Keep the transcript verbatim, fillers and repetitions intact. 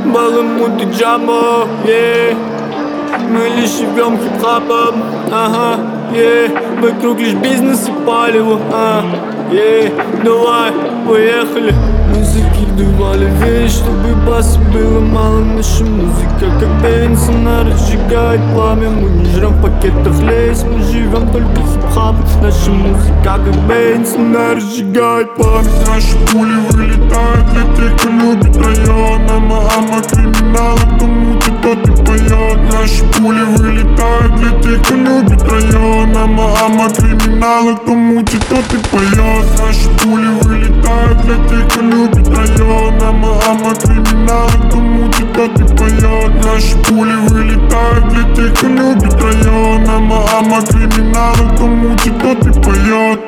Баламут и Джамбо, yeah. Мы лишь живем хип-хапом, ага, yeah. Вокруг лишь бизнес и палево, а, yeah. Давай, поехали. Мы закидывали вещь, чтобы баса было мало. Наша музыка как бензин, она разжигает пламя. Мы не жрем в пакетах лейс, мы живем только хип-хапом. Наша музыка как бензин, она разжигает пламя. Наши пули вылетают для тех, кто любит район. Ама, ама, криминал, кто мутит, тот и поет. Наши пули вылетают для тех, кто любит район. Ама, ама, криминал, кто мутит, тот и поет. Наши пули вылетают для тех, кто любит район. Ама, ама, криминал, кто мутит, тот и поет. Наши пули вылетают для тех, кто любит район. Ама, ама, криминал, кто мутит, тот и поет.